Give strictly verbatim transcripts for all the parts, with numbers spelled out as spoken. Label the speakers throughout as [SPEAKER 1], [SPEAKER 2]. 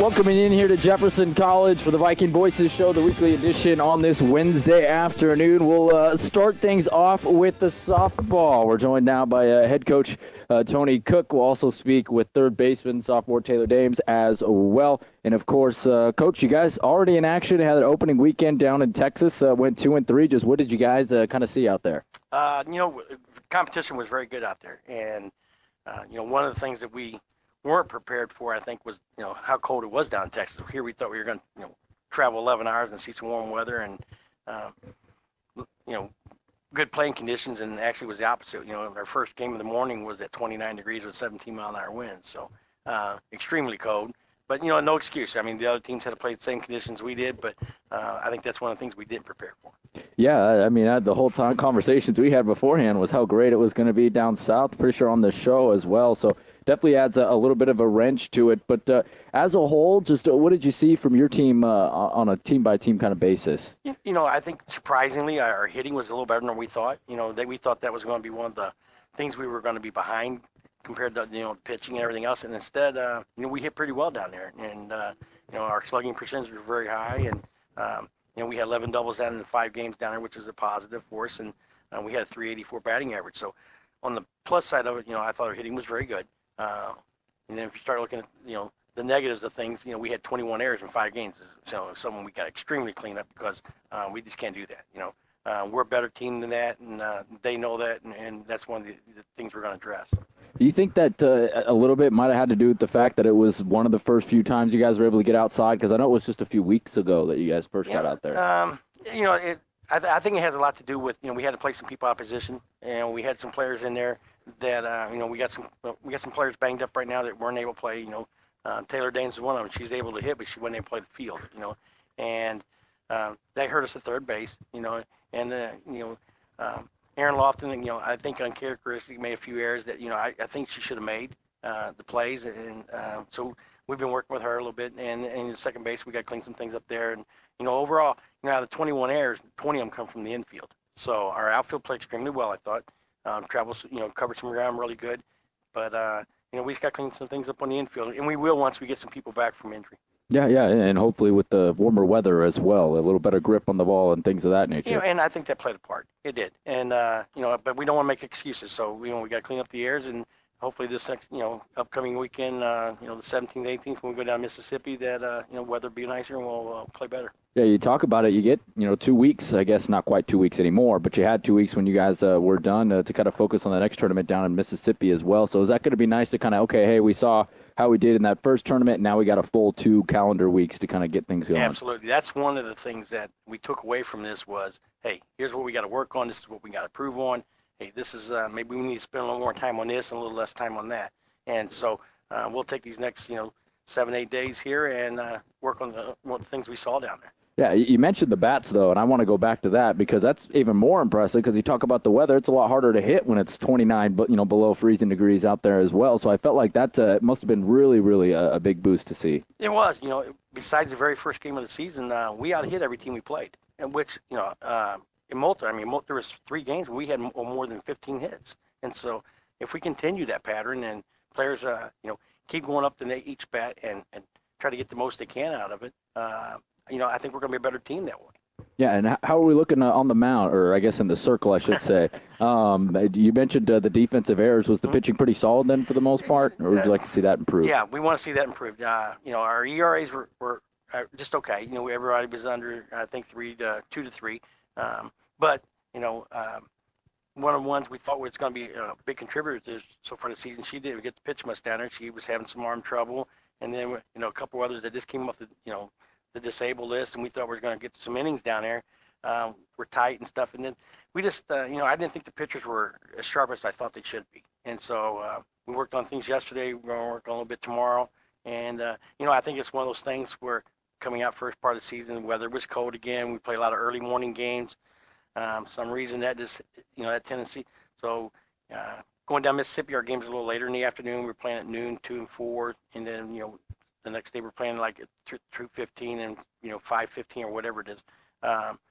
[SPEAKER 1] Welcoming in here to Jefferson College for the Viking Voices Show, the weekly edition on this Wednesday afternoon. We'll uh, start things off with the softball. We're joined now by uh, head coach uh, Tony Cook. We'll also speak with third baseman, sophomore Taylor Dames as well. And, of course, uh, Coach, you guys already in action. Had an opening weekend down in Texas, uh, went two and three. Just what did you guys uh, kind of see out there?
[SPEAKER 2] Uh, you know, competition was very good out there. And, uh, you know, one of the things that we weren't prepared for, I think, was, you know, how cold it was down in Texas. Here we thought we were going to, you know, travel eleven hours and see some warm weather and, uh, you know, good playing conditions, and actually was the opposite. You know, our first game of the morning was at twenty-nine degrees with seventeen mile an hour winds, so uh, extremely cold. But, you know, no excuse. I mean, the other teams had to play the same conditions we did, but uh, I think that's one of the things we didn't prepare for.
[SPEAKER 1] Yeah, I mean, uh, the whole time conversations we had beforehand was how great it was going to be down south, pretty sure on the show as well, so definitely adds a, a little bit of a wrench to it. But uh, as a whole, just uh, what did you see from your team uh, on a team-by-team kind of basis?
[SPEAKER 2] You, you know, I think surprisingly our hitting was a little better than we thought. You know, that we thought that was going to be one of the things we were going to be behind compared to, you know, pitching and everything else. And instead, uh, you know, we hit pretty well down there. And, uh, you know, our slugging percentage was very high. And, um, you know, we had eleven doubles down in the five games down there, which is a positive for us. And uh, we had a three eighty-four batting average. So on the plus side of it, you know, I thought our hitting was very good. Uh, and then if you start looking at, you know, the negatives of things, you know, we had twenty-one errors in five games. So something we got extremely clean up because uh, we just can't do that. You know, uh, we're a better team than that, and uh, they know that, and, and that's one of the, the things we're going to address.
[SPEAKER 1] Do you think that uh, a little bit might have had to do with the fact that it was one of the first few times you guys were able to get outside? Because I know it was just a few weeks ago that you guys first
[SPEAKER 2] yeah,
[SPEAKER 1] got out there.
[SPEAKER 2] Um, you know, it, I, th- I think it has a lot to do with, you know, we had to play some people out of position, and we had some players in there that, uh, you know, we got some we got some players banged up right now that weren't able to play. You know, uh, Taylor Danes was one of them. She was able to hit, but she wasn't able to play the field, you know. And uh, that hurt us at third base, you know. And, uh, you know, um, Aaron Lofton, you know, I think uncharacteristically made a few errors that, you know, I, I think she should have made uh, the plays. And uh, so we've been working with her a little bit. And, and in second base, we got to clean some things up there. And, you know, overall, you know, out of the twenty-one errors, twenty of them come from the infield. So our outfield played extremely well, I thought. Um, travels, you know, covered some ground really good. But, uh, you know, we just got to clean some things up on the infield. And we will once we get some people back from injury.
[SPEAKER 1] Yeah, yeah, and hopefully with the warmer weather as well, a little better grip on the ball and things of that nature.
[SPEAKER 2] You know, and I think that played a part. It did. And, uh, you know, but we don't want to make excuses. So, you know, we got to clean up the errors, and hopefully this next, you know, upcoming weekend, uh, you know, the seventeenth, eighteenth, when we go down Mississippi, that, uh, you know, weather will be nicer and we'll uh, play better.
[SPEAKER 1] Yeah, you talk about it. You get, you know, two weeks, I guess not quite two weeks anymore, but you had two weeks when you guys uh, were done uh, to kind of focus on the next tournament down in Mississippi as well. So is that going to be nice to kind of, okay, hey, we saw how we did in that first tournament, and now we got a full two calendar weeks to kind of get things going?
[SPEAKER 2] Absolutely. That's one of the things that we took away from this was, hey, here's what we got to work on. This is what we got to improve on. Hey, this is uh, maybe we need to spend a little more time on this and a little less time on that. And so uh, we'll take these next, you know, seven, eight days here and uh, work on the, what the things we saw down there.
[SPEAKER 1] Yeah, you mentioned the bats, though, and I want to go back to that because that's even more impressive because you talk about the weather. It's a lot harder to hit when it's twenty-nine, but you know, below freezing degrees out there as well. So I felt like that uh, must have been really, really a, a big boost to see.
[SPEAKER 2] It was. You know, besides the very first game of the season, uh, we out-hit every team we played, and which, you know, uh, in multi, I mean, there was three games we had more than fifteen hits. And so if we continue that pattern and players, uh, you know, keep going up to each bat and, and try to get the most they can out of it, uh, you know, I think we're going to be a better team that way.
[SPEAKER 1] Yeah, and how are we looking uh, on the mound, or I guess in the circle, I should say? um, you mentioned uh, the defensive errors. Was the mm-hmm. pitching pretty solid then for the most part, or would you like to see that improved?
[SPEAKER 2] Yeah, we want to see that improved. Uh, you know, our E R As were, were uh, just okay. You know, everybody was under, I think, three to two to three. Um, but, you know, um, one of the ones we thought was going to be a big contributor to so far the season, she didn't get the pitch much down there. She was having some arm trouble. And then, you know, a couple others that just came off the, you know, the disabled list, and we thought we were going to get some innings down there. Um, we're tight and stuff. And then we just, uh, you know, I didn't think the pitchers were as sharp as I thought they should be. And so uh, we worked on things yesterday. We're going to work on a little bit tomorrow. And, uh, you know, I think it's one of those things where coming out first part of the season, the weather was cold again. We played a lot of early morning games. Um, some reason that just, you know, that tendency. So uh, going down Mississippi, our game's a little later in the afternoon. We're playing at noon, two and four. And then, you know, the next day we're playing like at two fifteen and, you know, five fifteen or whatever it is. Um,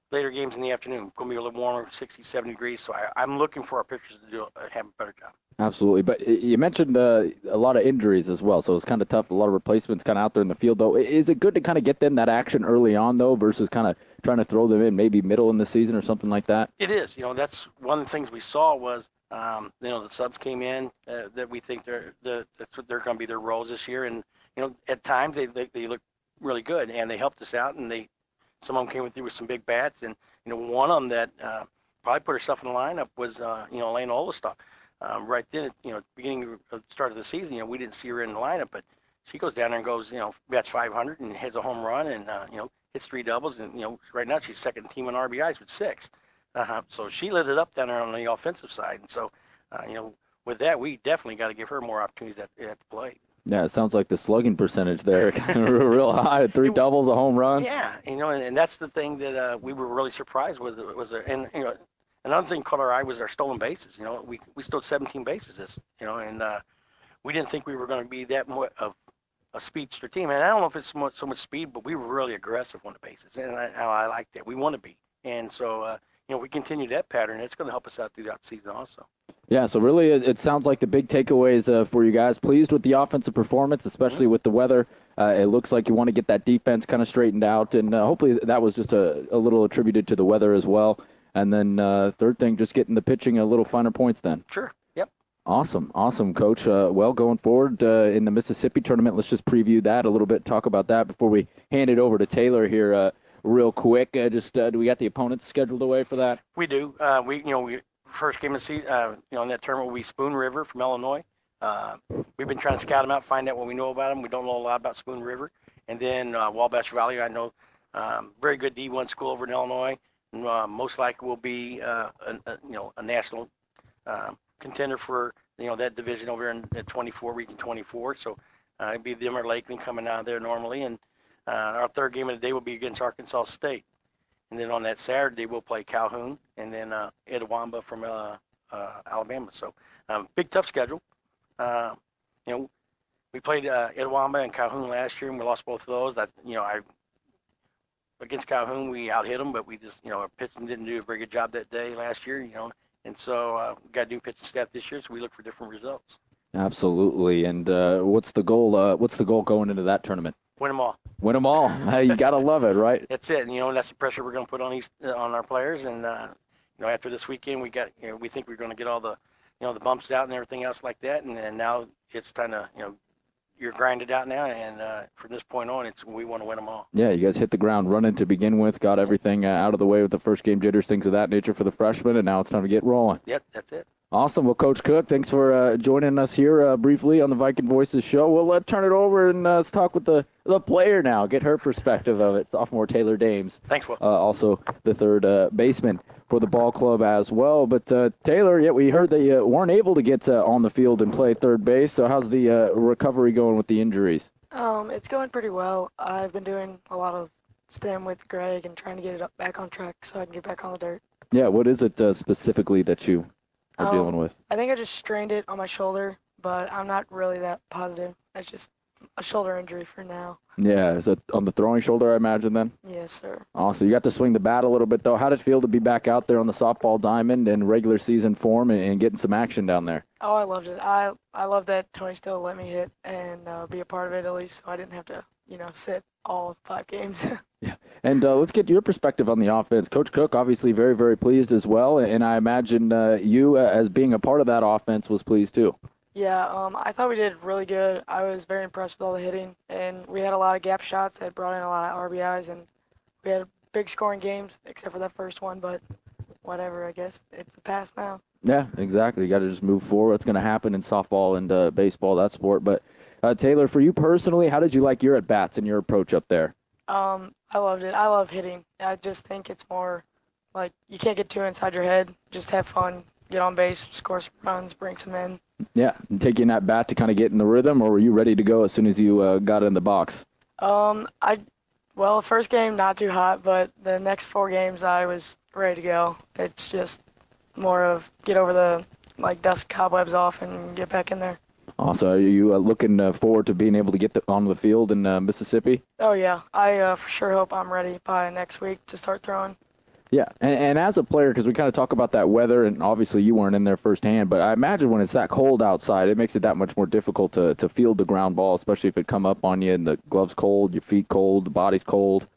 [SPEAKER 2] later games in the afternoon. Going to be a little warmer, sixty, seventy degrees. So I, I'm looking for our pitchers to do uh, have a better job.
[SPEAKER 1] Absolutely. But you mentioned uh, a lot of injuries as well, so it's kind of tough. A lot of replacements kind of out there in the field, though. Is it good to kind of get them that action early on, though, versus kind of trying to throw them in maybe middle in the season or something like that?
[SPEAKER 2] It is. You know, that's one of the things we saw was, um, you know, the subs came in uh, that we think they're the, that's what they're going to be their roles this year. And, you know, at times they, they, they look really good, and they helped us out, and they some of them came through with some big bats. And, you know, one of them that uh, probably put herself in the lineup was, uh, you know, Elena Olastock. Um, right then, you know, beginning of the start of the season, you know, we didn't see her in the lineup, but she goes down there and goes, you know, bats five hundred and hits a home run and, uh, you know, hits three doubles. And, you know, right now she's second team in R B Is with six. Uh-huh. So she lit it up down there on the offensive side. And so, uh, you know, with that, we definitely got to give her more opportunities at, at the plate.
[SPEAKER 1] Yeah, it sounds like the slugging percentage there real high, three doubles, a home run.
[SPEAKER 2] Yeah, you know, and, and that's the thing that uh, we were really surprised with. Was a, and you know, another thing caught our eye was our stolen bases. You know, we we stole seventeen bases this. You know, and uh, we didn't think we were going to be that more of a speedster team. And I don't know if it's so much, so much speed, but we were really aggressive on the bases, and I, how I like that. We want to be, and so uh, you know, we continue that pattern. It's going to help us out throughout the season also.
[SPEAKER 1] Yeah, so really it, it sounds like the big takeaways uh, for you guys. Pleased with the offensive performance, especially with the weather. Uh, it looks like you want to get that defense kind of straightened out, and uh, hopefully that was just a, a little attributed to the weather as well. And then uh, third thing, just getting the pitching a little finer points then.
[SPEAKER 2] Sure, yep.
[SPEAKER 1] Awesome, awesome, Coach. Uh, well, going forward uh, in the Mississippi tournament, let's just preview that a little bit, talk about that before we hand it over to Taylor here uh, real quick. Uh, just uh, do we got the opponents scheduled away for that?
[SPEAKER 2] We do. Uh, we, you know, we first game of the season, uh, you know, in that tournament will be Spoon River from Illinois. Uh, we've been trying to scout them out, find out what we know about them. We don't know a lot about Spoon River. And then uh, Wabash Valley, I know, um, very good D one school over in Illinois. And, uh, most likely will be, uh, a, a, you know, a national uh, contender for, you know, that division over in at twenty-four, region twenty-four. So uh, it'd be them or Lakeland coming out of there normally. And uh, our third game of the day will be against Arkansas State. And then on that Saturday, we'll play Calhoun and then uh, Itawamba from uh, uh, Alabama. So um, big, tough schedule. Uh, you know, we played uh, Itawamba and Calhoun last year, and we lost both of those. That you know, I against Calhoun, we out-hit them, but we just, you know, our pitching didn't do a very good job that day last year, you know. And so uh, we got a new pitching staff this year, so we look for different results.
[SPEAKER 1] Absolutely. And uh, what's the goal? Uh, what's the goal going into that tournament?
[SPEAKER 2] Win them all.
[SPEAKER 1] Win them all. You got to love it, right?
[SPEAKER 2] That's it. And, you know, that's the pressure we're going to put on these uh, on our players. And, uh, you know, after this weekend, we got, you know, we think we're going to get all the, you know, the bumps out and everything else like that. And, and now it's time to, you know, you're grinded out now. And uh, from this point on, it's we want to win them all.
[SPEAKER 1] Yeah, you guys hit the ground running to begin with, got everything uh, out of the way with the first game jitters, things of that nature for the freshmen, and now it's time to get rolling.
[SPEAKER 2] Yep, that's it.
[SPEAKER 1] Awesome. Well, Coach Cook, thanks for uh, joining us here uh, briefly on the Viking Voices show. We'll uh, turn it over and uh, let's talk with the, the player now, get her perspective of it. Sophomore Taylor Dames.
[SPEAKER 2] Thanks, Will.
[SPEAKER 1] Uh, also the third uh, baseman for the ball club as well. But, uh, Taylor, yeah, we heard that you weren't able to get uh, on the field and play third base. So how's the uh, recovery going with the injuries?
[SPEAKER 3] Um, it's going pretty well. I've been doing a lot of stem with Greg and trying to get it up back on track so I can get back on the dirt.
[SPEAKER 1] Yeah, what is it uh, specifically that you are
[SPEAKER 3] um,
[SPEAKER 1] dealing with?
[SPEAKER 3] I think I just strained it on my shoulder, but I'm not really that positive. It's just a shoulder injury for now.
[SPEAKER 1] Yeah, is it on the throwing shoulder, I imagine, then?
[SPEAKER 3] Yes, sir.
[SPEAKER 1] Awesome. You got to swing the bat a little bit, though. How did it feel to be back out there on the softball diamond in regular season form and, and getting some action down there?
[SPEAKER 3] Oh, I loved it. I I love that Tony still let me hit and uh, be a part of it at least, so I didn't have to, you know, sit all five games.
[SPEAKER 1] Yeah. And uh, let's get your perspective on the offense. Coach Cook, obviously very, very pleased as well, and I imagine uh, you, uh, as being a part of that offense, was pleased too.
[SPEAKER 3] Yeah, um, I thought we did really good. I was very impressed with all the hitting, and we had a lot of gap shots that brought in a lot of R B Is, and we had big scoring games, except for that first one, but whatever, I guess. It's a pass now.
[SPEAKER 1] Yeah, exactly. You got to just move forward. What's going to happen in softball and uh, baseball, that sport. But, uh, Taylor, for you personally, how did you like your at-bats and your approach up there?
[SPEAKER 3] Um, I loved it. I love hitting. I just think it's more like you can't get too inside your head. Just have fun, get on base, score some runs, bring some in.
[SPEAKER 1] Yeah, and taking that bat to kind of get in the rhythm, or were you ready to go as soon as you uh, got in the box?
[SPEAKER 3] Um, I, well, first game not too hot, but the next four games I was ready to go. It's just more of get over the like dust cobwebs off and get back in there.
[SPEAKER 1] Also, are you uh, looking uh, forward to being able to get the, on the field in uh, Mississippi?
[SPEAKER 3] Oh yeah, I uh, for sure hope I'm ready by next week to start throwing.
[SPEAKER 1] Yeah, and, and as a player, because we kind of talk about that weather, and obviously you weren't in there firsthand, but I imagine when it's that cold outside, it makes it that much more difficult to, to field the ground ball, especially if it come up on you and the gloves cold, your feet cold, the body's cold.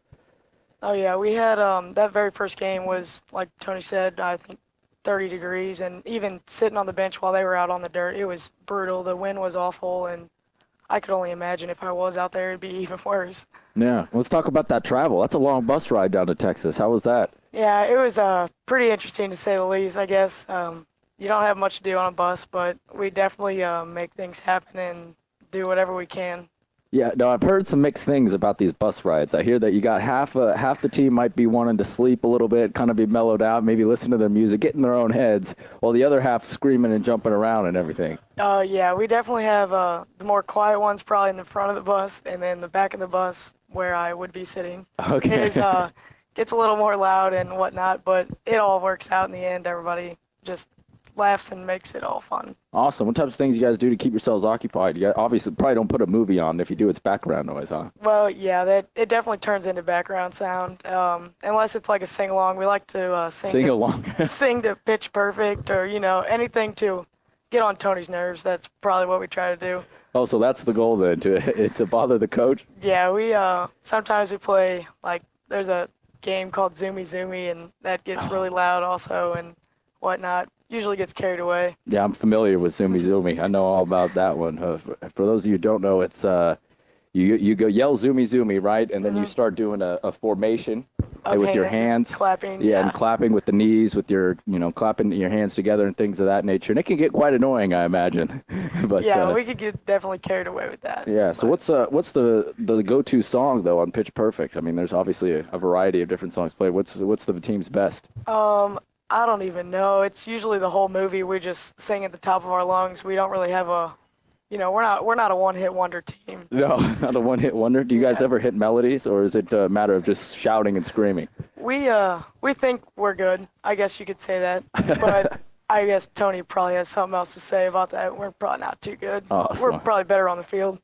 [SPEAKER 3] Oh yeah, we had um that very first game was, like Tony said, I think thirty degrees, and even sitting on the bench while they were out on the dirt, it was brutal. The wind was awful, and I could only imagine if I was out there, it'd be even worse.
[SPEAKER 1] Yeah, let's talk about that travel. That's a long bus ride down to Texas. How was that?
[SPEAKER 3] Yeah, it was uh, pretty interesting to say the least, I guess. Um, you don't have much to do on a bus, but we definitely uh, make things happen and do whatever we can.
[SPEAKER 1] Yeah, no, I've heard some mixed things about these bus rides. I hear that you got half uh, half the team might be wanting to sleep a little bit, kind of be mellowed out, maybe listen to their music, get in their own heads, while the other half screaming and jumping around and everything.
[SPEAKER 3] Uh, yeah, we definitely have uh, the more quiet ones probably in the front of the bus, and then the back of the bus where I would be sitting.
[SPEAKER 1] Okay.
[SPEAKER 3] Is, uh, gets a little more loud and whatnot, but it all works out in the end. Everybody just laughs and makes it all fun.
[SPEAKER 1] Awesome. What types of things you guys do to keep yourselves occupied? You guys obviously probably don't put a movie on. If you do, it's background noise, huh?
[SPEAKER 3] Well, yeah, that it definitely turns into background sound. Um, unless it's like a sing along, we like to uh, sing.
[SPEAKER 1] Sing
[SPEAKER 3] to,
[SPEAKER 1] along.
[SPEAKER 3] sing to Pitch Perfect, or you know anything to get on Tony's nerves. That's probably what we try to do.
[SPEAKER 1] Oh, so that's the goal then, to to bother the coach?
[SPEAKER 3] Yeah, we uh sometimes we play like there's a game called Zoomy Zoomy, and that gets
[SPEAKER 1] Oh.
[SPEAKER 3] really loud also and whatnot. Usually gets carried away.
[SPEAKER 1] Yeah, I'm familiar with Zoomy Zoomy. I know all about that one. Uh, for, for those of you who don't know, it's uh, you you go yell Zoomy Zoomy, right? And then you
[SPEAKER 3] Mhm.
[SPEAKER 1] start doing a, a formation
[SPEAKER 3] Of
[SPEAKER 1] with your
[SPEAKER 3] hands and
[SPEAKER 1] hands.
[SPEAKER 3] clapping.
[SPEAKER 1] Yeah,
[SPEAKER 3] Yeah,
[SPEAKER 1] and clapping with the knees, with your, you know, clapping your hands together and things of that nature. And it can get quite annoying, I imagine. but
[SPEAKER 3] yeah,
[SPEAKER 1] uh,
[SPEAKER 3] we could get definitely carried away with that.
[SPEAKER 1] yeah. So
[SPEAKER 3] But,
[SPEAKER 1] what's uh what's the the go-to song though on Pitch Perfect? I mean, there's obviously a, a variety of different songs played. What's what's the team's best?
[SPEAKER 3] um, I don't even know. It's usually the whole movie. We just sing at the top of our lungs. We don't really have a, you know, we're not we're not a one-hit wonder team.
[SPEAKER 1] No, not a one-hit wonder. Do you guys
[SPEAKER 3] Yeah.
[SPEAKER 1] ever hit melodies, or is it a matter of just shouting and screaming?
[SPEAKER 3] We uh we think we're good. I guess you could say that. But I guess Tony probably has something else to say about that. We're probably not too good.
[SPEAKER 1] Awesome.
[SPEAKER 3] We're probably better on the field.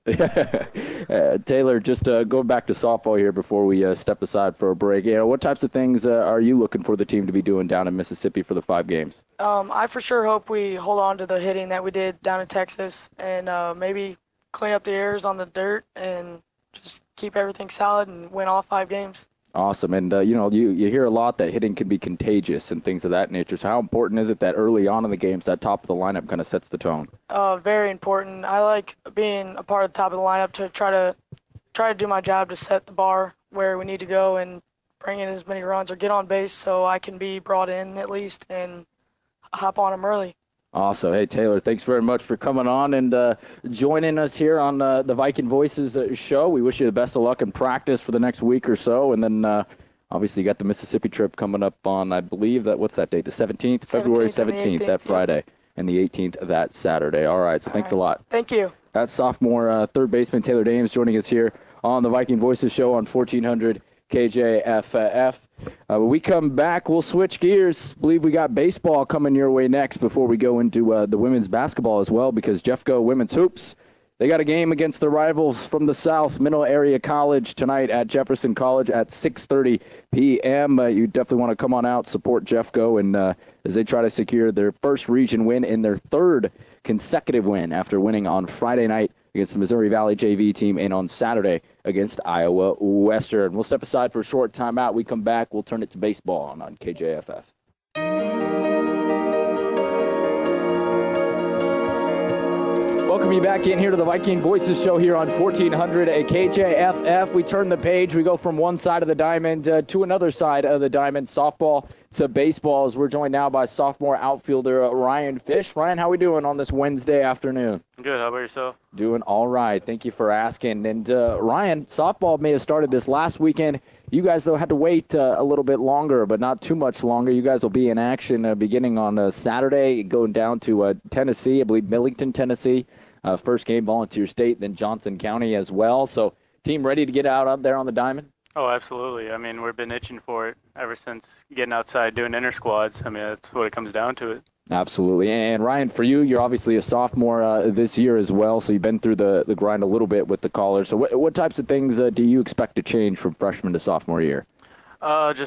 [SPEAKER 1] uh, Taylor, just uh, going back to softball here before we uh, step aside for a break. You know, what types of things uh, are you looking for the team to be doing down in Mississippi for the five games?
[SPEAKER 3] Um, I for sure hope we hold on to the hitting that we did down in Texas, and uh, maybe clean up the errors on the dirt and just keep everything solid and win all five games.
[SPEAKER 1] Awesome. And, uh, you know, you, you hear a lot that hitting can be contagious and things of that nature. So how important is it that early on in the games, that top of the lineup kind of sets the tone?
[SPEAKER 3] Uh, very important. I like being a part of the top of the lineup to try to try to do my job to set the bar where we need to go and bring in as many runs or get on base so I can be brought in at least and hop on them early.
[SPEAKER 1] Awesome. Hey, Taylor, thanks very much for coming on and uh, joining us here on uh, the Viking Voices uh, show. We wish you the best of luck in practice for the next week or so. And then, uh, obviously, you got the Mississippi trip coming up on, I believe, that what's that date? The seventeenth? February seventeenth, that Friday, and the eighteenth that Saturday. All right, so thanks a lot.
[SPEAKER 3] Thank you.
[SPEAKER 1] That's sophomore uh, third baseman Taylor Dames joining us here on the Viking Voices show on fourteen hundred K J F F. Uh, when we come back, we'll switch gears. Believe we got baseball coming your way next before we go into uh, the women's basketball as well, because Jeffco Women's Hoops, they got a game against the rivals from the South, Middle Area College, tonight at Jefferson College at six thirty p.m. Uh, you definitely want to come on out, support Jeffco, and uh, as they try to secure their first region win and their third consecutive win after winning on Friday night against the Missouri Valley J V team and on Saturday against Iowa Western. We'll step aside for a short timeout. We come back, we'll turn it to baseball on, on K J F F. Welcome you back in here to the Viking Voices show here on fourteen hundred at K J F F. We turn the page. We go from one side of the diamond uh, to another side of the diamond, softball to baseball, as we're joined now by sophomore outfielder uh, Ryan Fish. Ryan, how we doing on this Wednesday afternoon?
[SPEAKER 4] Good. How about yourself?
[SPEAKER 1] Doing all right. Thank you for asking. And uh, Ryan, softball may have started this last weekend. You guys, though, had to wait uh, a little bit longer, but not too much longer. You guys will be in action uh, beginning on uh, Saturday, going down to uh, Tennessee, I believe Millington, Tennessee. Uh, first game, Volunteer State, then Johnson County as well. So, team ready to get out up there on the diamond?
[SPEAKER 4] Oh, absolutely. I mean, we've been itching for it ever since getting outside doing inter squads. I mean, that's what it comes down to it.
[SPEAKER 1] Absolutely. And Ryan, for you, you're obviously a sophomore uh, this year as well, so you've been through the, the grind a little bit with the collars. So what, what types of things uh, do you expect to change from freshman to sophomore year?
[SPEAKER 4] Uh, just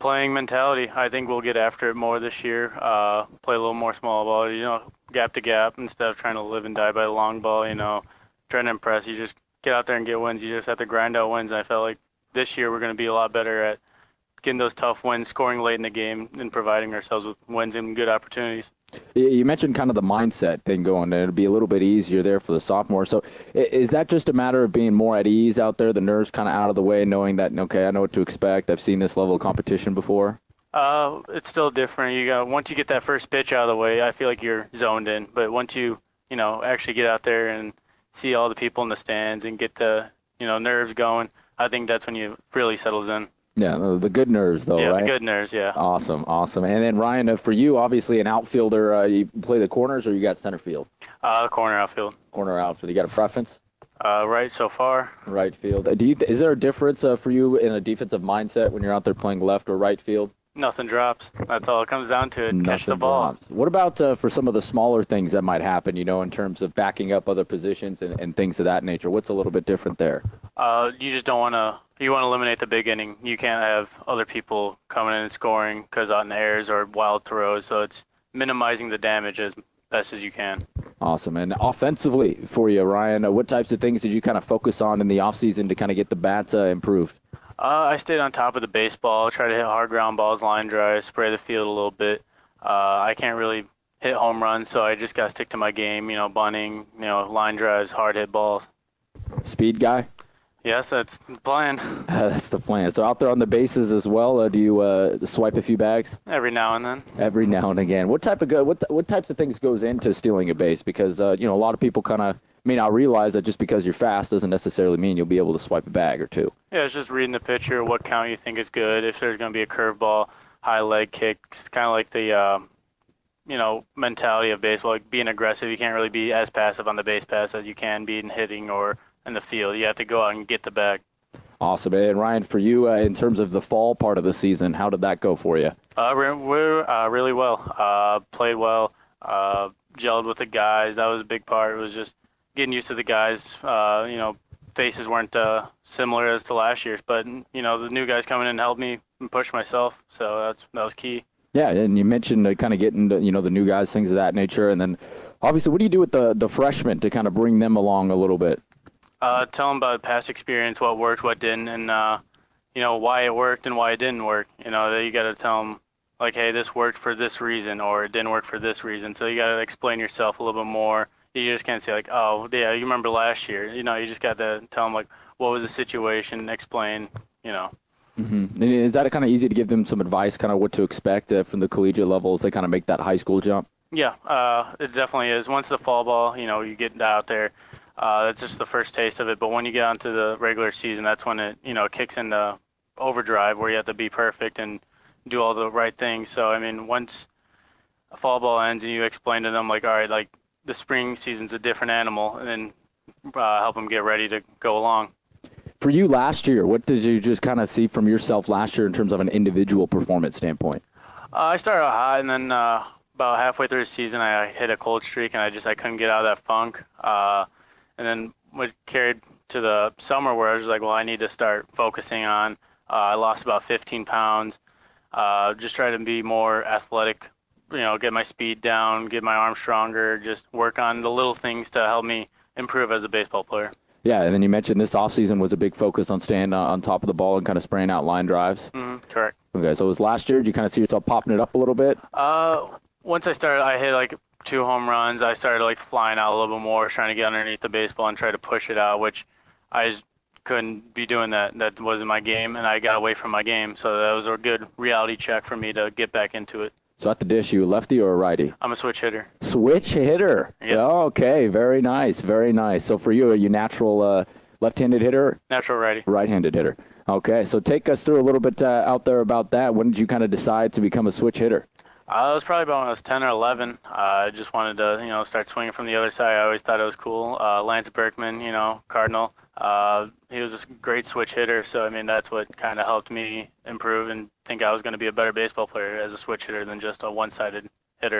[SPEAKER 4] playing mentality. I think we'll get after it more this year. Uh, play a little more small ball, you know, gap to gap instead of trying to live and die by the long ball. You know, trying to impress. You just get out there and get wins. You just have to grind out wins. And I felt like this year we're going to be a lot better at getting those tough wins, scoring late in the game, and providing ourselves with wins and good opportunities.
[SPEAKER 1] You mentioned kind of the mindset thing going there. It'll be a little bit easier there for the sophomore. So is that just a matter of being more at ease out there, the nerves kind of out of the way, knowing that, okay, I know what to expect. I've seen this level of competition before?
[SPEAKER 4] Uh, it's still different. You got once you get that first pitch out of the way, I feel like you're zoned in. But once you, you know, actually get out there and see all the people in the stands and get the, you know, nerves going, I think that's when you really settles in.
[SPEAKER 1] Yeah, the good nerves, though,
[SPEAKER 4] yeah,
[SPEAKER 1] right?
[SPEAKER 4] Yeah, the good nerves, yeah.
[SPEAKER 1] Awesome, awesome. And then, Ryan, uh, for you, obviously an outfielder, uh, you play the corners or you got center field?
[SPEAKER 4] Uh, corner outfield.
[SPEAKER 1] Corner outfield. You got a preference?
[SPEAKER 4] Uh, right so far.
[SPEAKER 1] Right field. Uh, do you, is there a difference uh, for you in a defensive mindset when you're out there playing left or right field?
[SPEAKER 4] Nothing drops. That's all it comes down to. It.
[SPEAKER 1] Nothing
[SPEAKER 4] Catch the ball.
[SPEAKER 1] Drops. What about uh, for some of the smaller things that might happen, you know, in terms of backing up other positions and, and things of that nature? What's a little bit different there?
[SPEAKER 4] Uh, you just don't want to – you want to eliminate the big inning. You can't have other people coming in and scoring because on errors or wild throws. So it's minimizing the damage as best as you can.
[SPEAKER 1] Awesome. And offensively for you, Ryan, uh, what types of things did you kind of focus on in the offseason to kind of get the bats uh, improved?
[SPEAKER 4] Uh, I stayed on top of the baseball, try to hit hard ground balls, line drives, spray the field a little bit. Uh, I can't really hit home runs, so I just got to stick to my game, you know, bunting, you know, line drives, hard hit balls.
[SPEAKER 1] Speed guy?
[SPEAKER 4] Yes, that's the plan.
[SPEAKER 1] Uh, that's the plan. So out there on the bases as well, uh, do you uh, swipe a few bags?
[SPEAKER 4] Every now and then.
[SPEAKER 1] Every now and again. What type of go- what what types of things goes into stealing a base? Because uh, you know, a lot of people kind of may not realize that just because you're fast doesn't necessarily mean you'll be able to swipe a bag or two.
[SPEAKER 4] Yeah, it's just reading the pitcher, what count you think is good. If there's going to be a curveball, high leg kick, it's kind of like the uh, you know mentality of baseball, like being aggressive. You can't really be as passive on the base pass as you can be in hitting or in the field. You have to go out and get the bag.
[SPEAKER 1] Awesome. And Ryan, for you, uh, in terms of the fall part of the season, how did that go for you?
[SPEAKER 4] Uh, we're we're uh, really well. Uh, played well. Uh, gelled with the guys. That was a big part. It was just getting used to the guys. Uh, you know, faces weren't uh, similar as to last year's, but you know, the new guys coming in helped me push myself. So that's that was key.
[SPEAKER 1] Yeah, and you mentioned uh, kind of getting to, you know, the new guys, things of that nature, and then obviously, what do you do with the the freshmen to kind of bring them along a little bit?
[SPEAKER 4] Uh, tell them about past experience, what worked, what didn't, and uh, you know why it worked and why it didn't work. You know, you got to tell them like, hey, this worked for this reason, or it didn't work for this reason. So you got to explain yourself a little bit more. You just can't say like, oh, yeah, you remember last year. You know, you just got to tell them like, what was the situation, explain. You know.
[SPEAKER 1] Mm-hmm. And is that kind of easy to give them some advice, kind of what to expect uh, from the collegiate level as they kind of make that high school jump?
[SPEAKER 4] Yeah, uh, it definitely is. Once the fall ball, you know, you get out there. Uh, that's just the first taste of it. But when you get onto the regular season, that's when it, you know, kicks into overdrive where you have to be perfect and do all the right things. So, I mean, once a fall ball ends and you explain to them, like, all right, like, the spring season's a different animal, and then uh, help them get ready to go along.
[SPEAKER 1] For you last year, what did you just kind of see from yourself last year in terms of an individual performance standpoint?
[SPEAKER 4] Uh, I started out hot, and then uh, about halfway through the season, I hit a cold streak, and I just I couldn't get out of that funk. Uh, And then it carried to the summer where I was like, well, I need to start focusing on. Uh, I lost about fifteen pounds. Uh, just try to be more athletic, you know, get my speed down, get my arm stronger, just work on the little things to help me improve as a baseball player.
[SPEAKER 1] Yeah, and then you mentioned this offseason was a big focus on staying uh, on top of the ball and kind of spraying out line drives.
[SPEAKER 4] Mm-hmm, correct.
[SPEAKER 1] Okay, so it was last year. Did you kind of see yourself popping it up a little bit?
[SPEAKER 4] Uh, once I started, I hit like two home runs. I started like flying out a little bit more, trying to get underneath the baseball and try to push it out, which I just couldn't be doing that. That wasn't my game, and I got away from my game. So that was a good reality check for me to get back into it.
[SPEAKER 1] So at the dish, you a lefty or a righty?
[SPEAKER 4] I'm a switch hitter.
[SPEAKER 1] Switch hitter.
[SPEAKER 4] Yep.
[SPEAKER 1] Oh, okay, very nice, very nice. So for you, are you natural uh, left-handed hitter?
[SPEAKER 4] Natural righty.
[SPEAKER 1] Right-handed hitter. Okay, so take us through a little bit uh, out there about that. When did you kind of decide to become a switch hitter?
[SPEAKER 4] Uh, it was probably about when I was ten or eleven. Uh, I just wanted to, you know, start swinging from the other side. I always thought it was cool. Uh, Lance Berkman, you know, Cardinal, uh, he was a great switch hitter. So, I mean, that's what kind of helped me improve and think I was going to be a better baseball player as a switch hitter than just a one-sided hitter.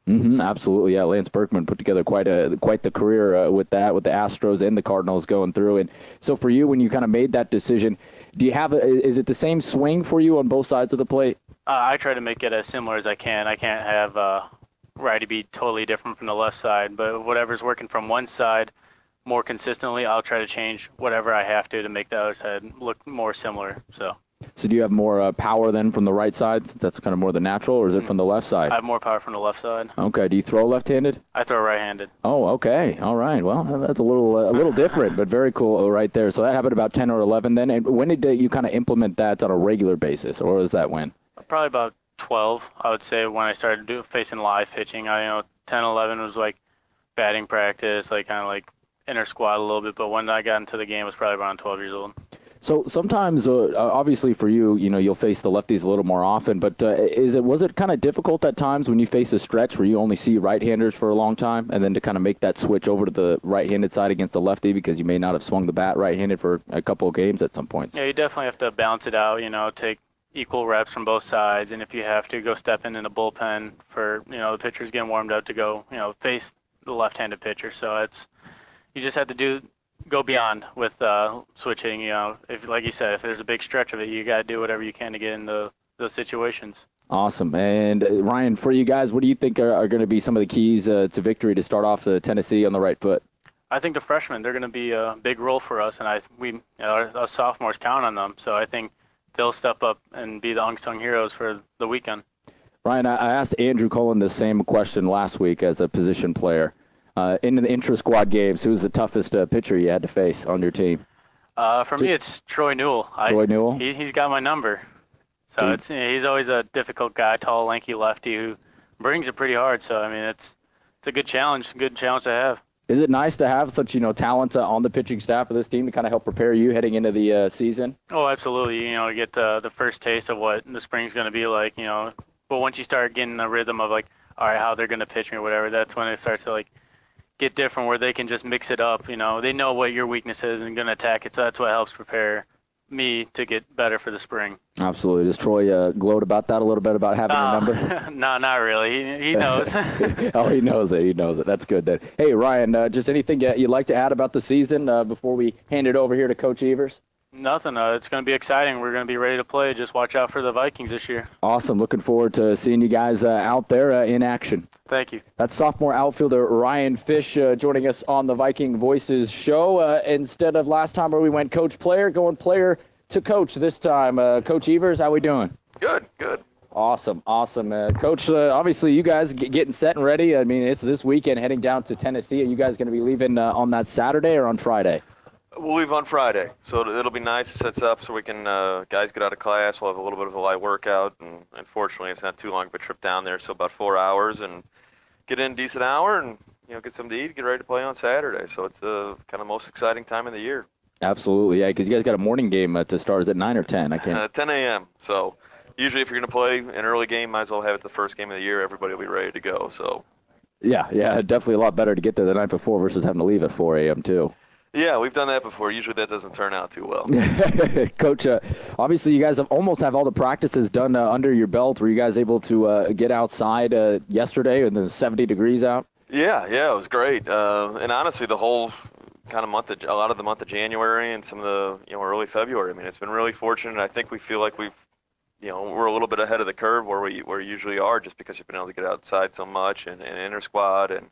[SPEAKER 1] Mm-hmm, absolutely, yeah. Lance Berkman put together quite a quite the career uh, with that, with the Astros and the Cardinals going through. And so for you, when you kind of made that decision, do you have a, is it the same swing for you on both sides of the plate?
[SPEAKER 4] Uh, I try to make it as similar as I can. I can't have uh, righty be totally different from the left side, but whatever's working from one side more consistently, I'll try to change whatever I have to to make the other side look more similar. So.
[SPEAKER 1] So do you have more uh, power then from the right side, since that's kind of more the natural, or is it from the left side?
[SPEAKER 4] I have more power from the left side.
[SPEAKER 1] Okay. Do you throw left-handed?
[SPEAKER 4] I throw right-handed.
[SPEAKER 1] Oh, okay. All right. Well, that's a little uh, a little different, but very cool right there. So that happened about ten or eleven then. And when did uh, you kind of implement that on a regular basis, or was that when?
[SPEAKER 4] Probably about twelve, I would say, when I started do, facing live pitching. I, you know, ten, eleven was like batting practice, like kind of like inner squad a little bit. But when I got into the game, I was probably around twelve years old.
[SPEAKER 1] So sometimes, uh, obviously for you, you know, you'll face the lefties a little more often. But uh, is it was it kind of difficult at times when you face a stretch where you only see right-handers for a long time, and then to kind of make that switch over to the right-handed side against the lefty because you may not have swung the bat right-handed for a couple of games at some points?
[SPEAKER 4] Yeah, you definitely have to balance it out. You know, take equal reps from both sides, and if you have to, go step in in the bullpen for, you know, the pitcher's getting warmed up to go, you know, face the left-handed pitcher. So it's you just have to do. Go beyond with uh, switching. You know, if like you said, if there's a big stretch of it, you got to do whatever you can to get into those situations.
[SPEAKER 1] Awesome. And uh, Ryan, for you guys, what do you think are, are going to be some of the keys uh, to victory to start off the Tennessee on the right foot?
[SPEAKER 4] I think the freshmen, they're going to be a big role for us, and I we you know, our, our sophomores count on them. So I think they'll step up and be the unsung heroes for the weekend.
[SPEAKER 1] Ryan, I asked Andrew Cullen the same question last week as a position player. Uh, in the intra-squad games, who's the toughest uh, pitcher you had to face on your team?
[SPEAKER 4] Uh, for me, it's Troy Newell.
[SPEAKER 1] Troy
[SPEAKER 4] I,
[SPEAKER 1] Newell?
[SPEAKER 4] He, he's got my number. So
[SPEAKER 1] He's,
[SPEAKER 4] it's he's always a difficult guy, tall, lanky lefty who brings it pretty hard. So, I mean, it's it's a good challenge, good challenge to have.
[SPEAKER 1] Is it nice to have such, you know, talent uh, on the pitching staff of this team to kind of help prepare you heading into the uh, season?
[SPEAKER 4] Oh, absolutely. You know, you get the, the first taste of what the spring's going to be like, you know. But once you start getting the rhythm of, like, all right, how they're going to pitch me or whatever, that's when it starts to, like, get different where they can just mix it up. You know, they know what your weakness is and going to attack it. So that's what helps prepare me to get better for the spring.
[SPEAKER 1] Absolutely. Does Troy uh, gloat about that a little bit about having
[SPEAKER 4] uh,
[SPEAKER 1] a number?
[SPEAKER 4] No, not really. He, he knows.
[SPEAKER 1] Oh, he knows it. He knows it. That's good then. Hey, Ryan, uh, just anything you'd like to add about the season uh, before we hand it over here to Coach Evers?
[SPEAKER 4] Nothing. Uh, it's going to be exciting. We're going to be ready to play. Just watch out for the Vikings this year.
[SPEAKER 1] Awesome. Looking forward to seeing you guys uh, out there uh, in action.
[SPEAKER 4] Thank you.
[SPEAKER 1] That's sophomore outfielder Ryan Fish uh, joining us on the Viking Voices show. Uh, instead of last time where we went coach player, going player to coach this time. Uh, Coach Evers, how we doing?
[SPEAKER 5] Good, good.
[SPEAKER 1] Awesome, awesome. Uh, Coach, uh, obviously you guys get, getting set and ready. I mean, it's this weekend heading down to Tennessee. Are you guys going to be leaving uh, on that Saturday or on Friday?
[SPEAKER 5] We'll leave on Friday, so it'll, it'll be nice. It sets up so we can, uh, guys get out of class. We'll have a little bit of a light workout, and unfortunately it's not too long of a trip down there, so about four hours, and get in a decent hour and, you know, get something to eat, get ready to play on Saturday. So it's the kind of most exciting time of the year.
[SPEAKER 1] Absolutely, yeah, because you guys got a morning game uh, to start. Is it nine or ten? I can't.
[SPEAKER 5] Uh, ten a.m. So usually if you're going to play an early game, might as well have it the first game of the year. Everybody will be ready to go. So
[SPEAKER 1] yeah, yeah, definitely a lot better to get there the night before versus having to leave at four a.m. too.
[SPEAKER 5] Yeah, we've done that before. Usually that doesn't turn out too well.
[SPEAKER 1] Coach, uh, obviously you guys have almost have all the practices done uh, under your belt. Were you guys able to uh, get outside uh, yesterday and then seventy degrees out?
[SPEAKER 5] Yeah, yeah, it was great. Uh, and honestly, the whole kind of month, of, a lot of the month of January and some of the, you know, early February. I mean, it's been really fortunate. I think we feel like we've, you know, we're a little bit ahead of the curve where we where we usually are, just because you've been able to get outside so much and, and inter squad and,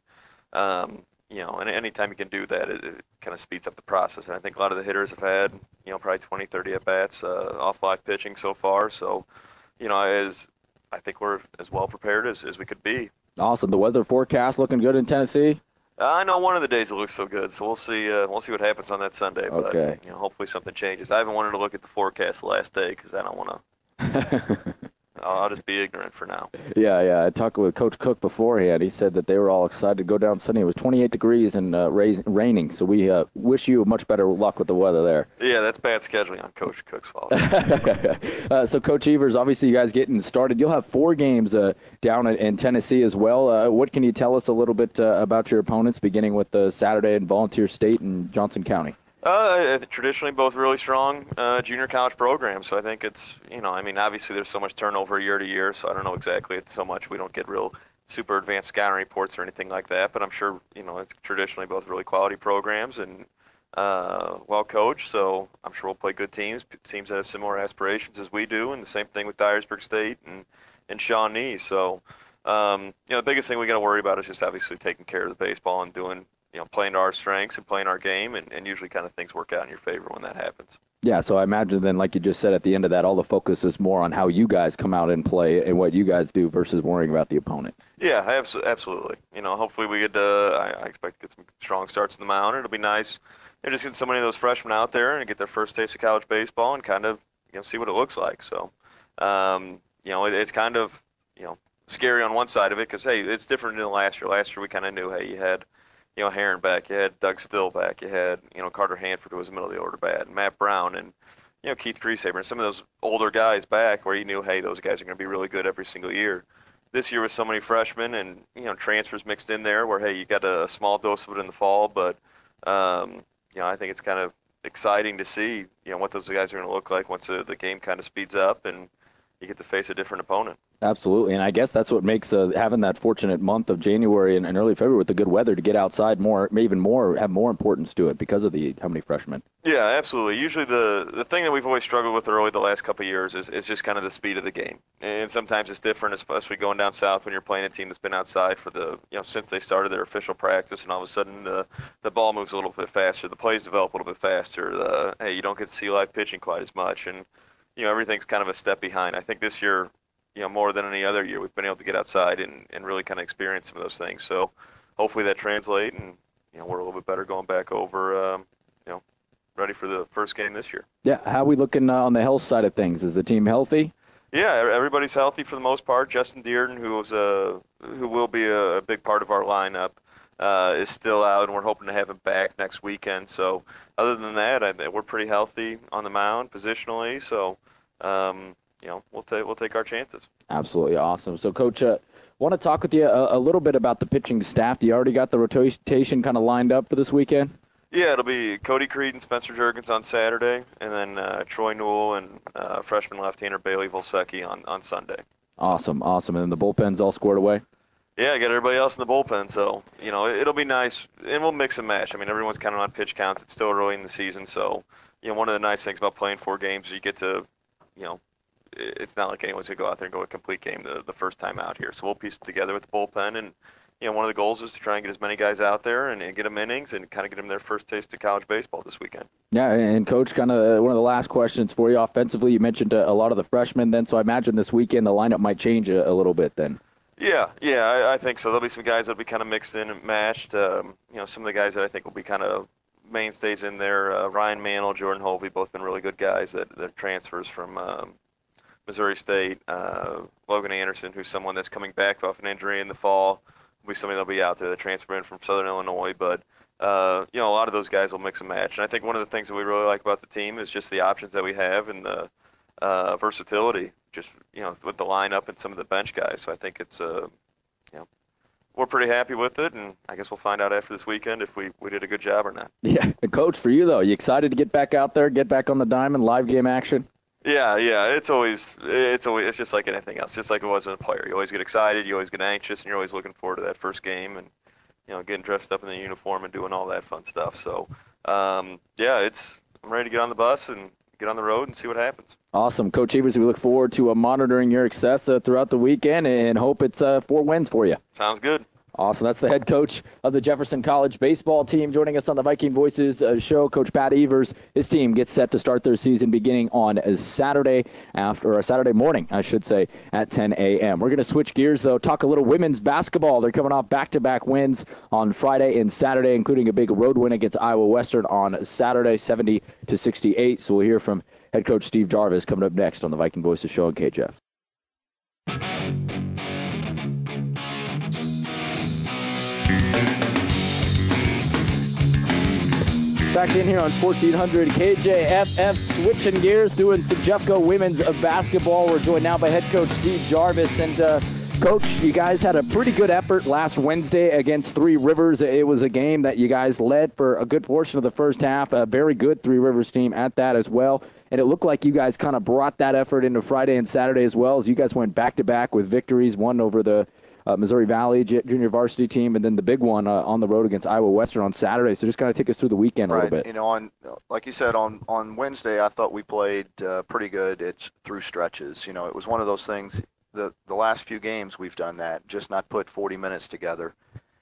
[SPEAKER 5] um, you know, and anytime you can do that, it, it kind of speeds up the process. And I think a lot of the hitters have had, you know, probably twenty, thirty at-bats uh, off live pitching so far. So, you know, as I think we're as well prepared as, as we could be.
[SPEAKER 1] Awesome. The weather forecast looking good in Tennessee?
[SPEAKER 5] Uh, I know one of the days it looks so good, so we'll see. Uh, we'll see what happens on that Sunday. But
[SPEAKER 1] okay.
[SPEAKER 5] You know, hopefully something changes. I haven't wanted to look at the forecast the last day because I don't want to. I'll just be ignorant for now.
[SPEAKER 1] Yeah, yeah. I talked with Coach Cook beforehand. He said that they were all excited to go down Sunday. It was twenty-eight degrees and uh, raining, so we uh, wish you much better luck with the weather there.
[SPEAKER 5] Yeah, that's bad scheduling on Coach Cook's fault.
[SPEAKER 1] uh, so, Coach Evers, obviously you guys getting started. You'll have four games uh, down in, in Tennessee as well. Uh, what can you tell us a little bit uh, about your opponents, beginning with uh, Saturday in Volunteer State and Johnson County?
[SPEAKER 5] Uh, traditionally, both really strong uh, junior college programs. So I think it's, you know, I mean, obviously there's so much turnover year to year, so I don't know exactly. It's so much we don't get real super advanced scouting reports or anything like that, but I'm sure, you know, it's traditionally both really quality programs and uh, well coached, so I'm sure we'll play good teams, teams that have similar aspirations as we do, and the same thing with Dyersburg State and, and Shawnee. So, um, you know, the biggest thing we got to worry about is just obviously taking care of the baseball and doing, you know, playing to our strengths and playing our game, and, and usually kind of things work out in your favor when that happens.
[SPEAKER 1] Yeah, so I imagine then, like you just said at the end of that, all the focus is more on how you guys come out and play and what you guys do versus worrying about the opponent.
[SPEAKER 5] Yeah, abs- absolutely. You know, hopefully we get, uh, I, I expect to get some strong starts in the mound. It'll be nice, you know, just get so many of those freshmen out there and get their first taste of college baseball and kind of, you know, see what it looks like. So, um, you know, it, it's kind of, you know, scary on one side of it because, hey, it's different than last year. Last year we kind of knew, hey, you had, you know, Heron back, you had Doug Still back, you had, you know, Carter Hanford, who was a middle of the order bat, and Matt Brown, and, you know, Keith Grieshaber, and some of those older guys back where you knew, hey, those guys are going to be really good every single year. This year with so many freshmen and, you know, transfers mixed in there where, hey, you got a, a small dose of it in the fall, but, um, you know, I think it's kind of exciting to see, you know, what those guys are going to look like once the, the game kind of speeds up and you get to face a different opponent.
[SPEAKER 1] Absolutely, and I guess that's what makes uh, having that fortunate month of January and, and early February with the good weather to get outside more, even more, have more importance to it because of the how many freshmen.
[SPEAKER 5] Yeah, absolutely. Usually the the thing that we've always struggled with early the last couple of years is, is just kind of the speed of the game, and sometimes it's different, especially going down south when you're playing a team that's been outside for the you know since they started their official practice, and all of a sudden the the ball moves a little bit faster, the plays develop a little bit faster. The hey, you don't get to see live pitching quite as much, and you know everything's kind of a step behind. I think this year, you know, more than any other year, we've been able to get outside and, and really kind of experience some of those things. So hopefully that translates, and, you know, we're a little bit better going back over, um, you know, ready for the first game this year.
[SPEAKER 1] Yeah, how are we looking uh, on the health side of things? Is the team healthy?
[SPEAKER 5] Yeah, everybody's dealthy for the most part. Justin Dearden, who was a, who will be a, a big part of our lineup, uh, is still out, and we're hoping to have him back next weekend. So other than that, I, we're pretty healthy on the mound positionally. So, um, you know, we'll take we'll take our chances.
[SPEAKER 1] Absolutely awesome. So, Coach, uh, want to talk with you a, a little bit about the pitching staff. Do you already got the rotation kind of lined up for this weekend?
[SPEAKER 5] Yeah, it'll be Cody Creed and Spencer Jurgens on Saturday, and then uh, Troy Newell and uh, freshman left-hander Bailey Volsecki on, on Sunday.
[SPEAKER 1] Awesome, awesome. And then the bullpen's all squared away?
[SPEAKER 5] Yeah, get everybody else in the bullpen. So, you know, it'll be nice, and we'll mix and match. I mean, everyone's kind of on pitch counts. It's still early in the season, so, you know, one of the nice things about playing four games is you get to, you know, it's not like anyone's going to go out there and go a complete game the, the first time out here. So we'll piece it together with the bullpen, and, you know, one of the goals is to try and get as many guys out there and, and get them innings and kind of get them their first taste of college baseball this weekend.
[SPEAKER 1] Yeah, and, Coach, kind of one of the last questions for you offensively. You mentioned a, a lot of the freshmen then, so I imagine this weekend the lineup might change a, a little bit then.
[SPEAKER 5] Yeah, yeah, I, I think so. There'll be some guys that'll be kind of mixed in and matched. Um, you know, some of the guys that I think will be kind of mainstays in there, uh, Ryan Mantle, Jordan Hovey, both been really good guys that, that transfers from um, Missouri State. Uh, Logan Anderson, who's someone that's coming back off an injury in the fall, will be somebody that'll be out there that transferred in from Southern Illinois. But, uh, you know, a lot of those guys will mix and match. And I think one of the things that we really like about the team is just the options that we have and the uh, versatility, just, you know, with the lineup and some of the bench guys. So I think it's, uh, you know, we're pretty happy with it, and I guess we'll find out after this weekend if we, we did a good job or not.
[SPEAKER 1] Yeah, and Coach, for you, though, you excited to get back out there, get back on the diamond, live game action?
[SPEAKER 5] Yeah, yeah, it's always, it's always, it's just like anything else, just like it was with a player. You always get excited, you always get anxious, and you're always looking forward to that first game and, you know, getting dressed up in the uniform and doing all that fun stuff. So, um, yeah, it's, I'm ready to get on the bus and get on the road and see what happens.
[SPEAKER 1] Awesome. Coach Evers, we look forward to uh, monitoring your success uh, throughout the weekend and hope it's uh, four wins for you.
[SPEAKER 5] Sounds good.
[SPEAKER 1] Awesome. That's the head coach of the Jefferson College baseball team joining us on the Viking Voices uh, show, Coach Pat Evers. His team gets set to start their season beginning on a Saturday after, or a Saturday morning, I should say, at ten a.m. We're going to switch gears, though, talk a little women's basketball. They're coming off back-to-back wins on Friday and Saturday, including a big road win against Iowa Western on Saturday, seventy to sixty-eight. So we'll hear from head coach Steve Jarvis coming up next on the Viking Voices show on K J F. Back in here on fourteen hundred K J F F, switching gears, doing some Jeffco women's basketball. We're joined now by head coach Steve Jarvis. And, uh, Coach, you guys had a pretty good effort last Wednesday against Three Rivers. It was a game that you guys led for a good portion of the first half. A very good Three Rivers team at that as well. And it looked like you guys kind of brought that effort into Friday and Saturday as well, as you guys went back-to-back with victories, one over the uh, Missouri Valley J- junior varsity team, and then the big one uh, on the road against Iowa Western on Saturday. So just kind of take us through the weekend a
[SPEAKER 6] right.
[SPEAKER 1] little bit.
[SPEAKER 6] You know, on like you said, on, on Wednesday, I thought we played uh, pretty good. It's through stretches. You know, it was one of those things. The the last few games we've done that, just not put forty minutes together.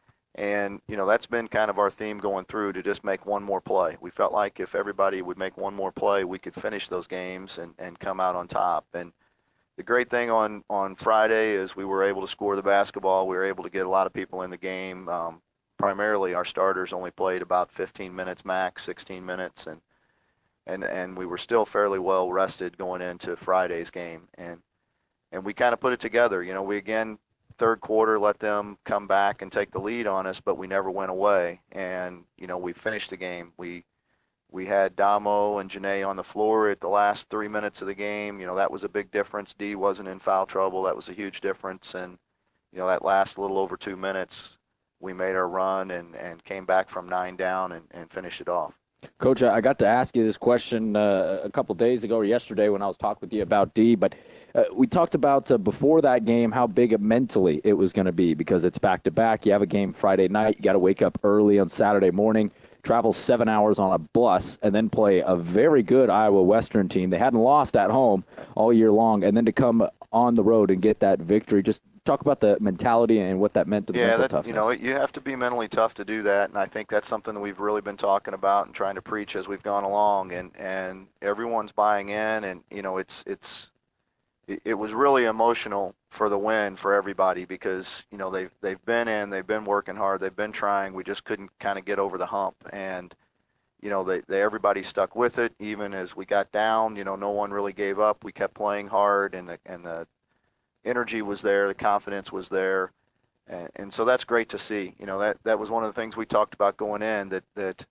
[SPEAKER 6] And, you know, that's been kind of our theme going through, to just make one more play. We felt like if everybody would make one more play, we could finish those games and, and come out on top. And the great thing on, on Friday is we were able to score the basketball. We were able to get a lot of people in the game. Um, primarily our starters only played about fifteen minutes max, sixteen minutes. And, and, and we were still fairly well rested going into Friday's game. And, and we kind of put it together. You know, we again, third quarter, let them come back and take the lead on us, but we never went away. And, you know, we finished the game. We we had Damo and Janae on the floor at the last three minutes of the game. You know, that was a big difference. D wasn't in foul trouble. That was a huge difference. And, you know, that last little over two minutes, we made our run and, and came back from nine down and, and finished it off.
[SPEAKER 1] Coach, I got to ask you this question uh, a couple days ago or yesterday when I was talking with you about D, but uh, we talked about uh, before that game how big mentally it was going to be, because it's back-to-back. You have a game Friday night. You got to wake up early on Saturday morning, travel seven hours on a bus, and then play a very good Iowa Western team. They hadn't lost at home all year long, and then to come on the road and get that victory. Just talk about the mentality and what that meant to the
[SPEAKER 6] yeah,
[SPEAKER 1] mental
[SPEAKER 6] that,
[SPEAKER 1] toughness.
[SPEAKER 6] You know, you have to be mentally tough to do that, and I think that's something that we've really been talking about and trying to preach as we've gone along, and, and everyone's buying in, and, you know, it's it's it, it was really emotional for the win for everybody, because, you know, they've, they've been in, they've been working hard, they've been trying, we just couldn't kind of get over the hump, and, you know, they, they everybody stuck with it, even as we got down. You know, no one really gave up. We kept playing hard, and the, and the energy was there, the confidence was there, and, and so that's great to see. You know, that, that was one of the things we talked about going in, that, that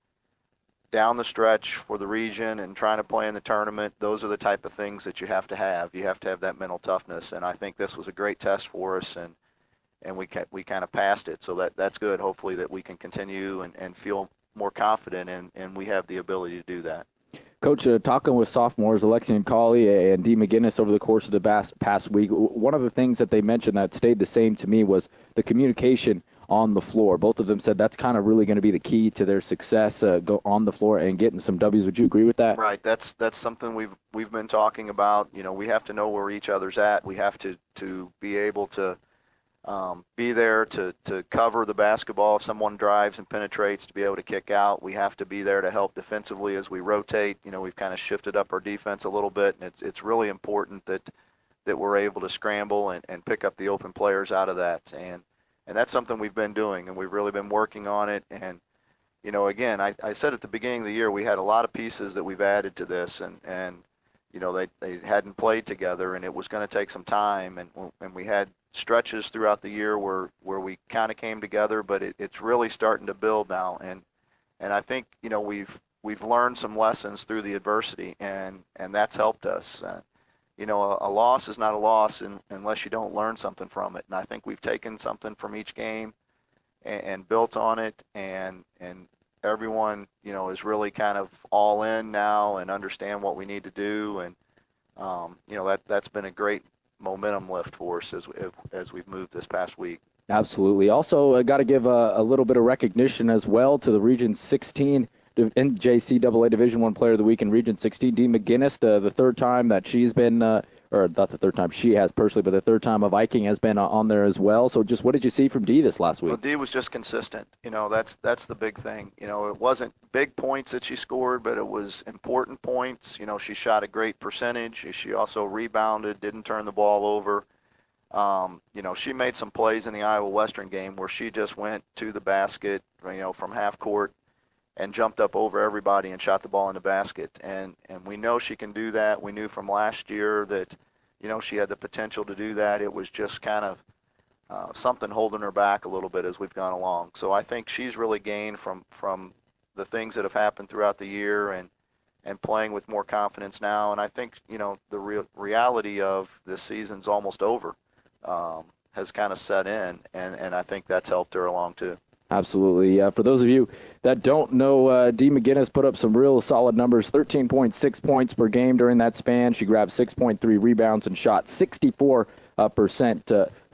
[SPEAKER 6] down the stretch for the region and trying to play in the tournament, those are the type of things that you have to have. You have to have that mental toughness, and I think this was a great test for us, and and we ca- we kind of passed it, so that, that's good. Hopefully that we can continue and, and feel more confident, and, and we have the ability to do that.
[SPEAKER 1] Coach, uh, talking with sophomores Alexian Colley and Dee McGinnis over the course of the past, past week, one of the things that they mentioned that stayed the same to me was the communication on the floor. Both of them said that's kind of really going to be the key to their success, uh, go on the floor and getting some W's. Would you agree with that?
[SPEAKER 6] Right. That's that's something we've we've been talking about. You know, we have to know where each other's at. We have to, to be able to um, be there to, to cover the basketball. If someone drives and penetrates, to be able to kick out. We have to be there to help defensively as we rotate. You know, we've kind of shifted up our defense a little bit, and it's it's really important that that we're able to scramble and, and pick up the open players out of that. And And that's something we've been doing, and we've really been working on it. And, you know, again, I, I said at the beginning of the year we had a lot of pieces that we've added to this, and, and you know, they, they hadn't played together, and it was going to take some time. And, and we had stretches throughout the year where, where we kind of came together, but it, it's really starting to build now. And and I think, you know, we've we've learned some lessons through the adversity, and, and that's helped us. Uh, You know, a, a loss is not a loss in, unless you don't learn something from it. And I think we've taken something from each game and, and built on it. And and everyone, you know, is really kind of all in now and understand what we need to do. And, um, you know, that, that's been a great momentum lift for us as, as we've moved this past week.
[SPEAKER 1] Absolutely. Also, uh, got to give a, a little bit of recognition as well to the Region sixteen N J C double A Division One Player of the Week in Region sixteen, Dee McGinnis, uh, the third time that she's been, uh, or not the third time she has personally, but the third time a Viking has been uh, on there as well. So just what did you see from Dee this last week?
[SPEAKER 6] Well, Dee was just consistent. You know, that's that's the big thing. You know, it wasn't big points that she scored, but it was important points. You know, she shot a great percentage. She also rebounded, didn't turn the ball over. Um, you know, she made some plays in the Iowa Western game where she just went to the basket, you know, from half court, and jumped up over everybody and shot the ball in the basket. And and we know she can do that. We knew from last year that, you know, she had the potential to do that. It was just kind of uh, something holding her back a little bit as we've gone along. So I think she's really gained from, from the things that have happened throughout the year, and and playing with more confidence now. And I think, you know, the real reality of this season's almost over um, has kind of set in, and, and I think that's helped her along too.
[SPEAKER 1] Absolutely. Uh, for those of you that don't know, uh, Dee McGinnis put up some real solid numbers, thirteen point six points per game during that span. She grabbed six point three rebounds and shot sixty-four percent uh,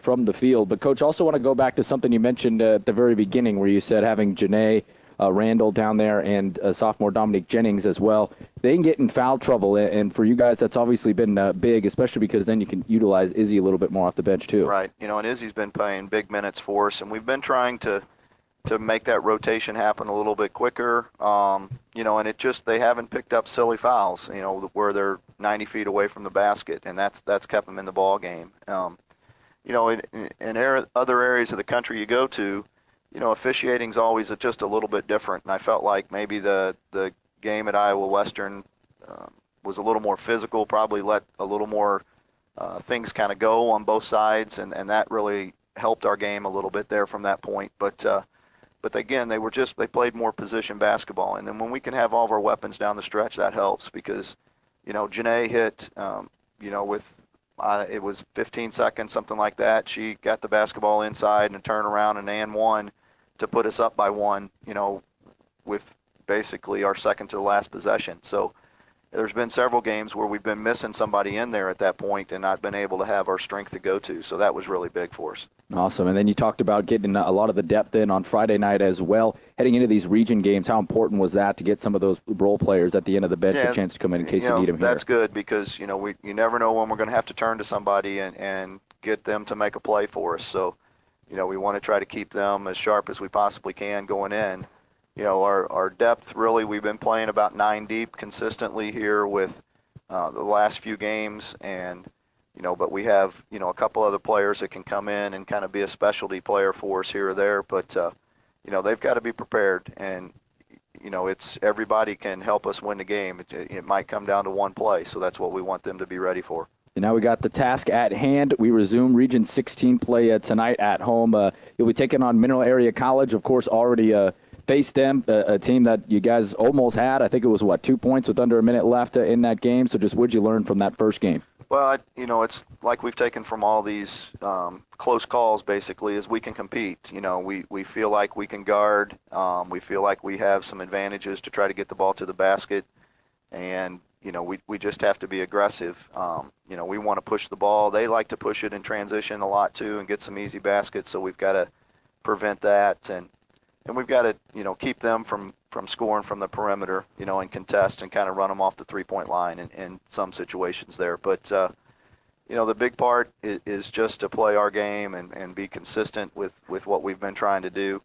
[SPEAKER 1] from the field. But, Coach, also want to go back to something you mentioned uh, at the very beginning where you said having Janae uh, Randall down there and uh, sophomore Dominique Jennings as well. They can get in foul trouble, and for you guys, that's obviously been uh, big, especially because then you can utilize Izzy a little bit more off the bench too.
[SPEAKER 6] Right. You know, and Izzy's been playing big minutes for us, and we've been trying to to make that rotation happen a little bit quicker. Um, you know, and it just they haven't picked up silly fouls. You know, where they're ninety feet away from the basket, and that's that's kept them in the ball game. Um, you know, in, in er- other areas of the country you go to, you know, officiating's always just a little bit different, and I felt like maybe the the game at Iowa Western uh, was a little more physical, probably let a little more uh, things kind of go on both sides, and, and that really helped our game a little bit there from that point. But uh, but again, they were just they played more position basketball, and then when we can have all of our weapons down the stretch, that helps because you know Janae hit um, you know with uh, it was fifteen seconds, something like that. She got the basketball inside and a turnaround and and one to put us up by one. You know, with basically our second to the last possession. So there's been several games where we've been missing somebody in there at that point and not been able to have our strength to go to. So that was really big for us.
[SPEAKER 1] Awesome. And then you talked about getting a lot of the depth in on Friday night as well. Heading into these region games, how important was that to get some of those role players at the end of the bench
[SPEAKER 6] yeah,
[SPEAKER 1] a chance to come in in case
[SPEAKER 6] you,
[SPEAKER 1] you
[SPEAKER 6] know,
[SPEAKER 1] need them here?
[SPEAKER 6] That's good because, you know, we you never know when we're going to have to turn to somebody and, and get them to make a play for us. So, you know, we want to try to keep them as sharp as we possibly can going in. You know, our, our depth, really, we've been playing about nine deep consistently here with uh, the last few games. And, you know, but we have, you know, a couple other players that can come in and kind of be a specialty player for us here or there. But, uh, you know, they've got to be prepared. And, you know, it's everybody can help us win the game. It, it might come down to one play. So that's what we want them to be ready for.
[SPEAKER 1] And now we got the task at hand. We resume Region sixteen play uh, tonight at home. Uh, you'll be taking on Mineral Area College, of course, already uh, faced them, a, a team that you guys almost had. I think it was, what, two points with under a minute left uh, in that game. So just what'd you learn from that first game?
[SPEAKER 6] Well, I, you know, it's like we've taken from all these um, close calls, basically, is we can compete. You know, we, we feel like we can guard. Um, we feel like we have some advantages to try to get the ball to the basket. And, you know, we, we just have to be aggressive. Um, you know, we want to push the ball. They like to push it in transition a lot, too, and get some easy baskets. So we've got to prevent that. And, and we've got to, you know, keep them from, from scoring from the perimeter, you know, and contest and kind of run them off the three-point line in, in some situations there. But, uh, you know, the big part is, is just to play our game and, and be consistent with, with what we've been trying to do.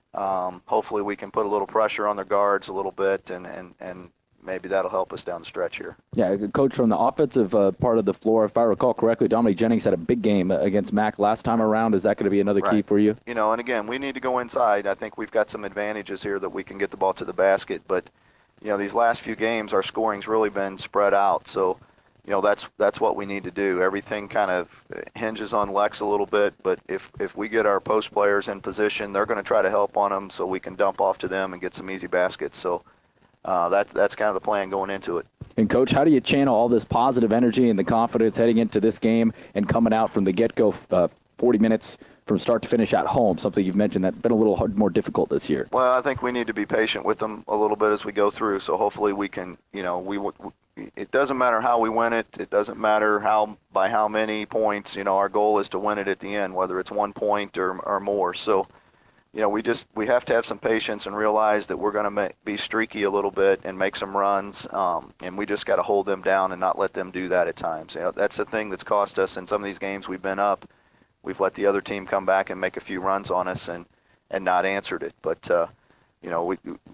[SPEAKER 6] Um, hopefully we can put a little pressure on their guards a little bit and, and, and maybe that'll help us down the stretch here.
[SPEAKER 1] Yeah, Coach, from the offensive uh, part of the floor, if I recall correctly, Dominique Jennings had a big game against Mac last time around. Is that going to be another
[SPEAKER 6] right.
[SPEAKER 1] key for you?
[SPEAKER 6] You know, and again, we need to go inside. I think we've got some advantages here that we can get the ball to the basket. But, you know, these last few games, our scoring's really been spread out. So, you know, that's that's what we need to do. Everything kind of hinges on Lex a little bit. But if, if we get our post players in position, they're going to try to help on them so we can dump off to them and get some easy baskets. So, Uh, that, that's kind of the plan going into it.
[SPEAKER 1] And, Coach, how do you channel all this positive energy and the confidence heading into this game and coming out from the get-go uh, forty minutes from start to finish at home, something you've mentioned that's been a little hard, more difficult this year?
[SPEAKER 6] Well, I think we need to be patient with them a little bit as we go through, so hopefully we can, you know, we, we it doesn't matter how we win it. It doesn't matter how by how many points. You know, our goal is to win it at the end, whether it's one point or, or more. So, you know, we just we have to have some patience and realize that we're going to be streaky a little bit and make some runs, um, and we just got to hold them down and not let them do that at times. You know, that's the thing that's cost us in some of these games we've been up. We've let the other team come back and make a few runs on us and, and not answered it. But, uh, you know, we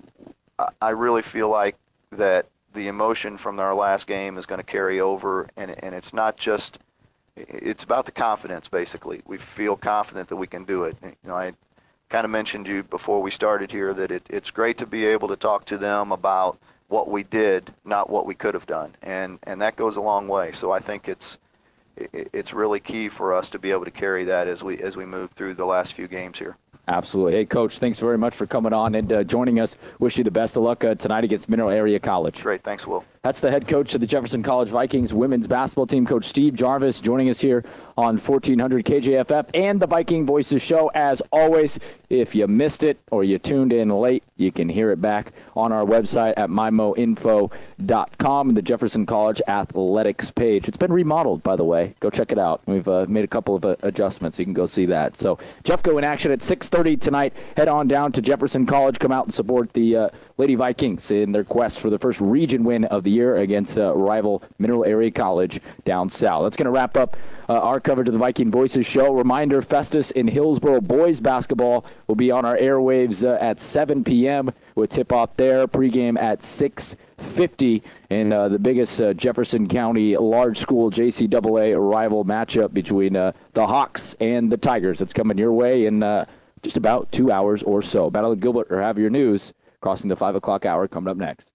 [SPEAKER 6] I really feel like that the emotion from our last game is going to carry over, and and it's not just it's about the confidence, basically. We feel confident that we can do it. You know, I kind of mentioned you before we started here that it, it's great to be able to talk to them about what we did, not what we could have done, and and that goes a long way. So I think it's it, it's really key for us to be able to carry that as we as we move through the last few games here.
[SPEAKER 1] Absolutely. Hey, Coach, thanks very much for coming on and uh, joining us. Wish you the best of luck uh, tonight against Mineral Area College.
[SPEAKER 6] Great. Thanks, Will.
[SPEAKER 1] That's the head coach of the Jefferson College Vikings women's basketball team, Coach Steve Jarvis, joining us here on fourteen hundred K J F F and the Viking Voices show. As always, if you missed it or you tuned in late, you can hear it back on our website at my mo info dot com and the Jefferson College Athletics page. It's been remodeled, by the way. Go check it out. We've uh, made a couple of uh, adjustments. You can go see that. So Jeffco in action at six thirty tonight. Head on down to Jefferson College. Come out and support the uh, Lady Vikings in their quest for the first region win of the year against uh, rival Mineral Area College down south. That's going to wrap up uh, our coverage of the Viking Voices show. Reminder, Festus in Hillsboro boys basketball will be on our airwaves uh, at seven p.m. with tip-off there, pregame at six fifty, and uh, the biggest uh, Jefferson County large school J C double A rival matchup between uh, the Hawks and the Tigers. That's coming your way in uh, just about two hours or so. Battle of Gilbert or have your news crossing the five o'clock hour coming up next.